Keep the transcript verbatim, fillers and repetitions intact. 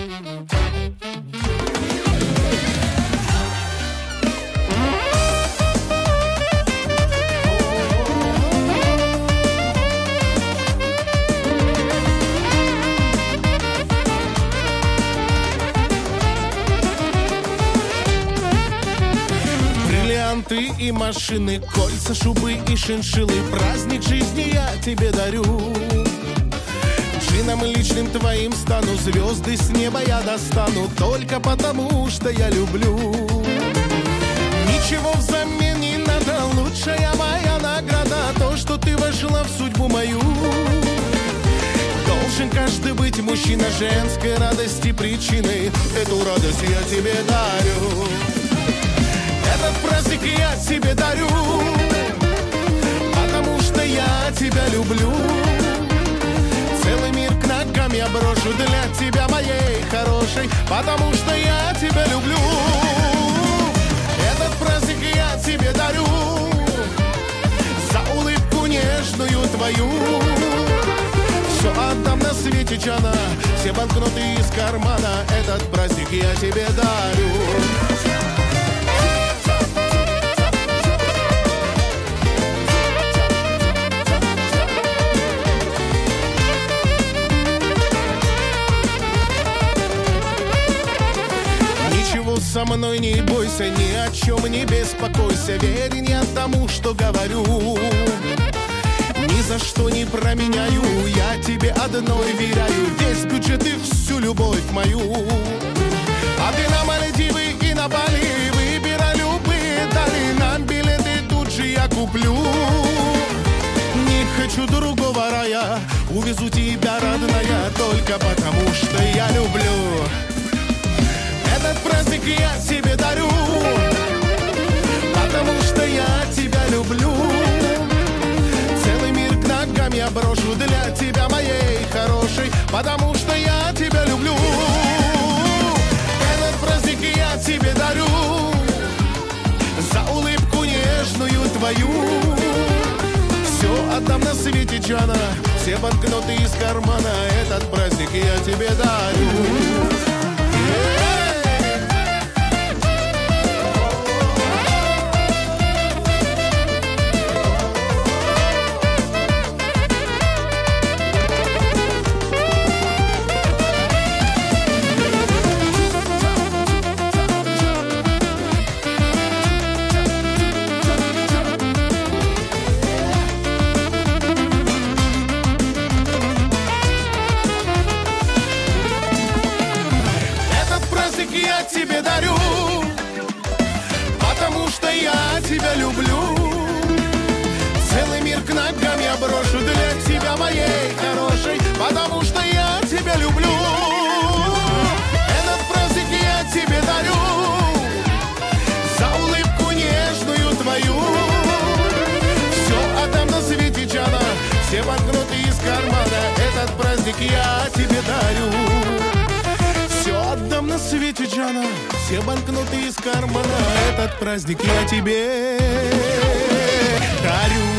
Бриллианты и машины, кольца, шубы и шиншиллы. Праздник жизни я тебе дарю. Джином личным твоим стану, звезды с неба я достану, только потому, что я люблю. Ничего взамен не надо, лучшая моя награда то, что ты вошла в судьбу мою. Должен каждый быть мужчина женской радости причиной. Эту радость я тебе дарю. Этот праздник я тебе дарю, потому что я тебя люблю. Целый мир к ногам я брошу для тебя, моей хорошей, потому что я тебя люблю. Этот праздник я тебе дарю за улыбку нежную твою. Все отдам на свете, Джана, все банкноты из кармана. Этот праздник я тебе дарю. Со мной не бойся, ни о чем не беспокойся. Верь я тому, что говорю. Ни за что не променяю, я тебе одной веряю. Весь бюджет и всю любовь мою. А ты на Мальдивы и на Бали, выбирай любые дали. Нам билеты тут же я куплю. Не хочу другого рая, увезу тебя, родная, только потому что я люблю. Этот праздник я тебе дарю, потому что я тебя люблю. Целый мир к ногам я брошу для тебя, моей хорошей, потому что я тебя люблю. Этот праздник я тебе дарю за улыбку нежную твою. Все отдам на свете, Джана, все банкноты из кармана. Этот праздник я тебе дарю. Я тебе дарю, потому что я тебя люблю. Целый мир к ногам я брошу для тебя, моей хорошей, потому что я тебя люблю. Этот праздник я тебе дарю за улыбку нежную твою. Все отдам на свете, Джана, все банкноты из кармана. Этот праздник я тебе дарю. Все отдам на свете, Джана, все банкноты из кармана. Этот праздник я тебе дарю.